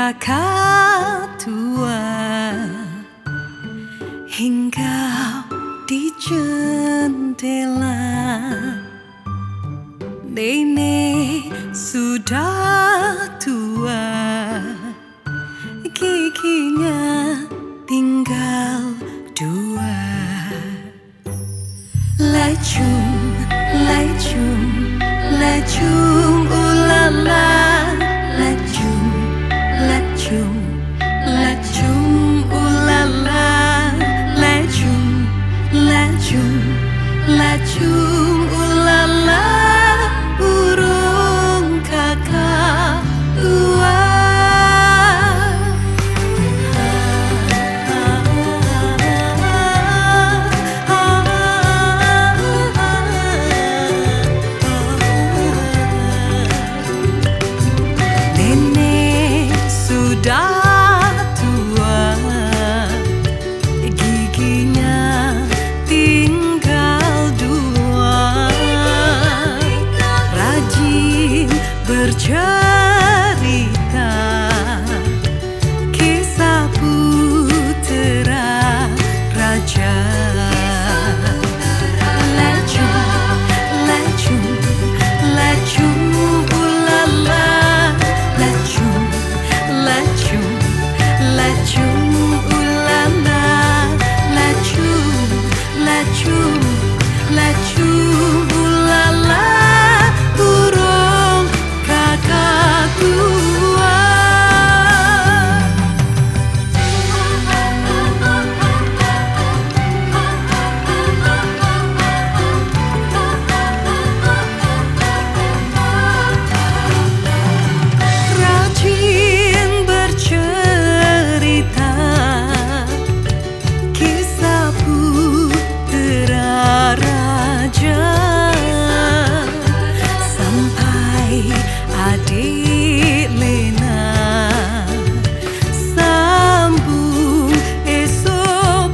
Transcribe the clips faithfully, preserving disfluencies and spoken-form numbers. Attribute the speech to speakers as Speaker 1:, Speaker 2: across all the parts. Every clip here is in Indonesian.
Speaker 1: kakak tua hinggap di jendela. Nenek sudah tua, giginya tinggal dua. Lacung, lacung, lacung, ulala. Lacung, lacung, lacung, ulala. Lacung, lacung, lacung, ulala. Burung kakak tua. Nenek sudah tua, giginya tinggal dua. Rajin bercerita kisah putera raja. Lacung, lacung, lacung, ulala. Lacung, lacung, lacung, ulala. Lacung, lacung, lacung, ulala. Burung kakak tua. Rajin bercerita kisah putera raja. Sampai adik Lena sambung esok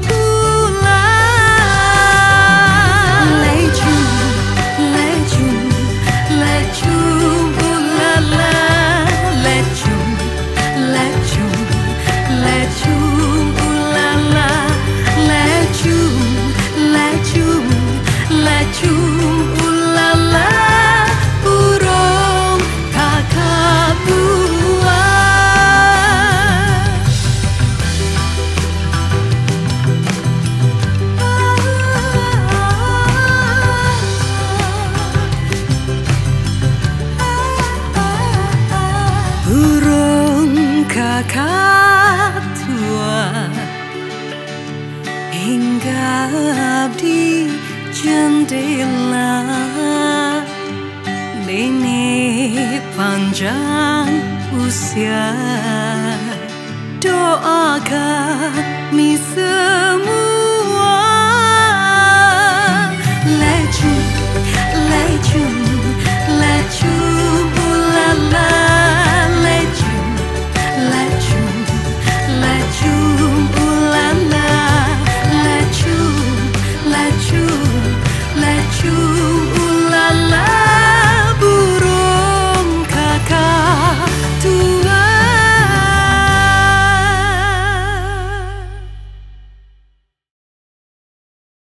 Speaker 1: pulang. Lacung, lacung, lacung, ulala. Lacung, lacung, lacung, ulala. Lacung, lacung, lacung, ulala. Burung kakak tua. Burung kakak tua hinggap di jendela. Nenek panjang usia, doakan misa